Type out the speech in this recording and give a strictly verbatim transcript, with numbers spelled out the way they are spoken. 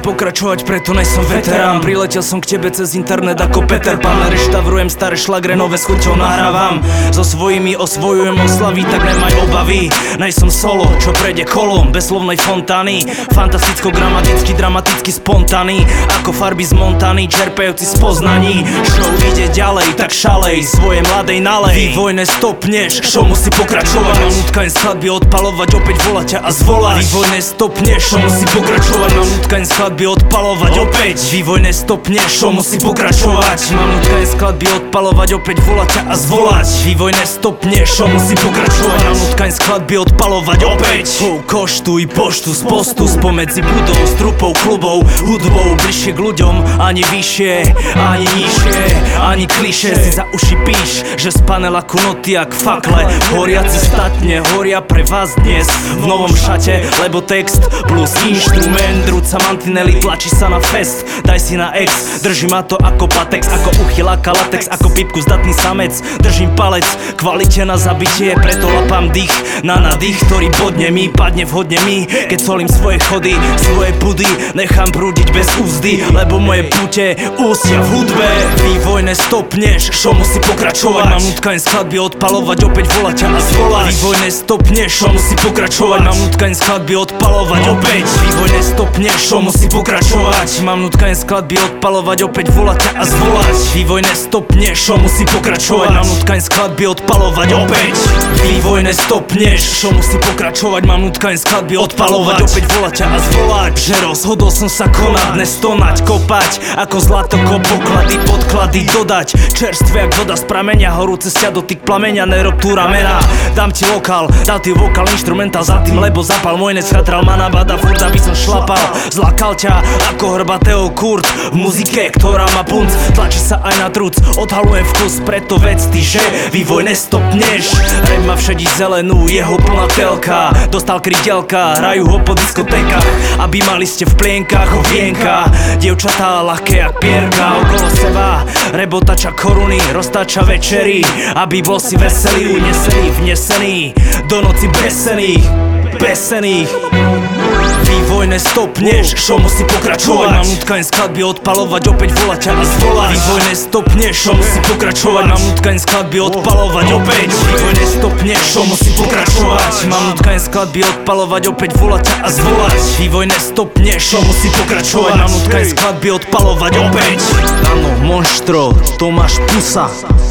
pokračovať, preto nejsom veterán. Priletel som k tebe cez internet ako Peter Pan. Reštaurujem staré šlagre, nové s chuťou nahrávam. So svojimi osvojujem oslavy, tak nemaj obavy. Nejsom solo, čo prejde kolom bez slovnej fontány. Fantasticko, gramaticky, dramaticky spontánny. Ako farby z Montany, čerpajúci z poznaní. Show ide ďalej, tak šalej, svoje mladej nalej. Vývoj nestopneš, show musí pokračovať. Mám nutkaň skladby odpalovať, opäť volať ťa a zvolať. Vývoj nestopneš, show musí pokračovať. Mám nutkaň skladby odpalovať, opäť. Vývoj nestopneš, show musí pokračovať. Mám nutkaň skladby odpalovať, opäť volať ťa a zvolať. Vývoj nestopneš, show musí pokračovať. Mám nutkaň skladby odpalovať, opäť. Oh, koštuj poštu z postu, spomedzi budov, s trupou, klubov, hudbou, bližšie k ľuďom, ani vyššie, ani nižšie, ani klišé. Si za uši píš, že z panela ku noty jak fakle. Horiaci statne, horia pre vás dnes v novom šate, lebo text plus inštrument. Drúca mantinely, tlačí sa na fest, daj si na ex. Drží ma to ako patex, ako uchyláka latex, ako pipku zdatný samec. Držím palec, kvalite na zabitie, preto lapám dých na nadých, ktorý bodne mi, padne vhodne mi. Keď solím svoje chody, svoje pudy, nechám prúdiť bez úzdy, lebo moje púte ústia v hudbe. Vývoj nestopneš, show musí pokračovať. Mám nutkaň skladby odpalovať, opäť volať ťa a zvolať. Vývoj nestopneš, show musí pokračovať. Mám nutkaň skladby odpalovať, opäť. Vývoj nestopneš, show musí pokračovať. Mám nutkaň skladby odpalovať, opäť volať ťa a zvolať. Vývoj nestopneš, show musí pokračovať. Mám nutkaň skladby odpalovať, opäť. Vývoj nestopneš, show musí pokračovať. Mám nutkaň skladby odpalovať, opäť volať ťa a zvolať. Že rozhodol som sa konať, nestonať, kopať ako zlato, ko poklady, podklady dodať. Čerstvé jak voda z prameňa, horúce sťa dotyk plameňa, nerob tu ramena. Dám ti lokál, dal ti vokál, inštrumentál za tým, lebo zapal môj neschatral ma nabada, furt aby som šlapal. Zlakal ťa ako hrbatého Kurt v muzike, ktorá má punc, tlačí sa aj na truc. Odhalujem vkus, preto vec ty, že vývoj nestopneš. Rap má všade zelenú, jeho plná telka. Dostal krydelka, hrajú ho po diskotékach, aby mali ste v plienkach ovienka. Dievčatá ľahké jak pierka okolo seba, rebotača koruny, roztáča večery, aby bol si veselý, unesený, vnesený do noci besených, besených. Vývoj nestopneš, show musí pokračovať. Mám nutkaň skladby odpalovať, opäť volať ťa a zvolať. Vývoj nestopneš, show musí pokračovať. Mám nutkaň skladby odpalovať, opäť. Vývoj nestopneš, show musí pokračovať. Mám nutkaň skladby odpalovať, opäť volať ťa a zvolať. Vývoj nestopneš, show musí pokračovať. Mám nutkaň skladby odpalovať, opäť. Áno, monštro, Tomáš Pusa.